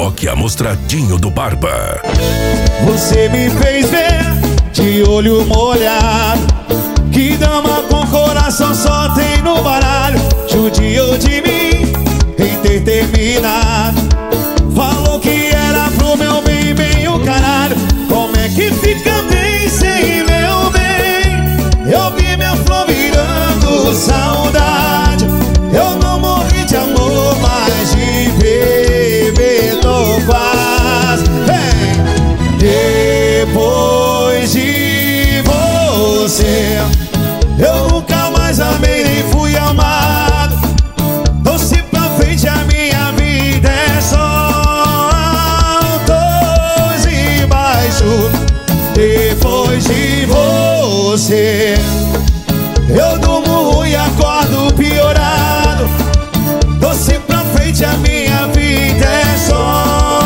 Reboque Amostradinho do Barba. Você me fez ver de olho molhado, que dama com coração só tem no baralho. Judiou de mim em ter terminado, falou que era pro meu bem, bem o caralho. Como é que fica bem sem meu bem? Eu vi minha flor virando saudade. Eu não morri de amor, mas de beber tô quase. Vem! Depois de você, eu nunca mais amei nem fui amado. Doce pra frente, a minha vida é só altos e baixos. Depois de você, eu durmo ruim e acordo piorado. Doce pra frente, a minha vida é só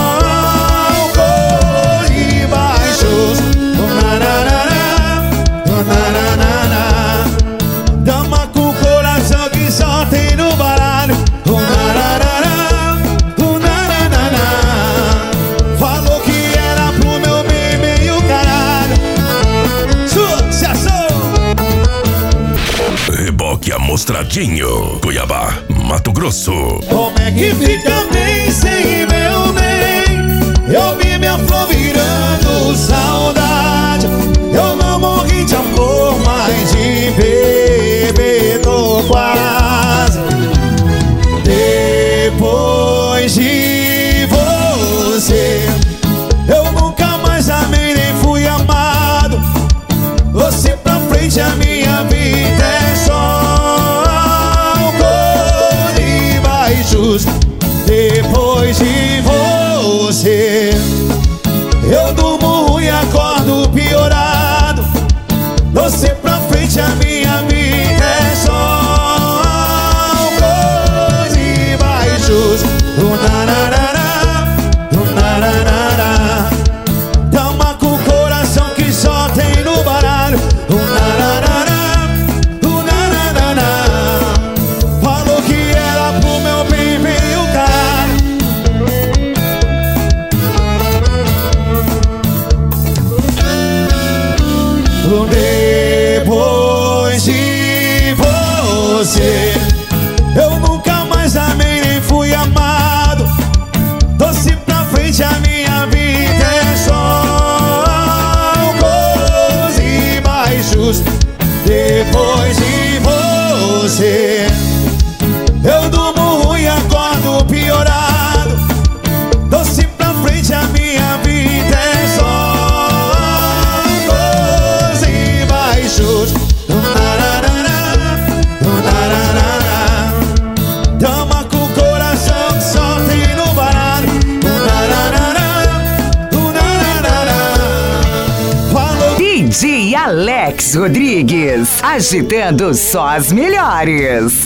altos e baixos. Dama com coração que só tem no baralho. Falou que era pro meu bem, bem o caralho. Sucesso! Reboque Amostradinho, Cuiabá, Mato Grosso. Como é que fica bem sem meu bem? Eu vi minha flor virando saudade. Eu não morri de amor, mas de beber tô quase. Depois de você, eu nunca mais amei nem fui amado. Você pra frente, a minha vida é só altos e baixos. Depois de você, eu durmo ruim e acordo piorado. Você pra frente, a minha vida é só altos e baixos. Dama com coração que só tem no baralho. Falou que era pro meu bem, bem o caralho. Depois de você, eu nunca mais amei nem fui amado. Doce pra frente, a minha vida é só altos e baixos. Depois de você, eu durmo ruim e acordo piorado. Doce pra frente, a minha vida é só altos e baixos. Dama com coração que só tem no baralho. Falou DJ Alex Rodrigues, agitando só as melhores.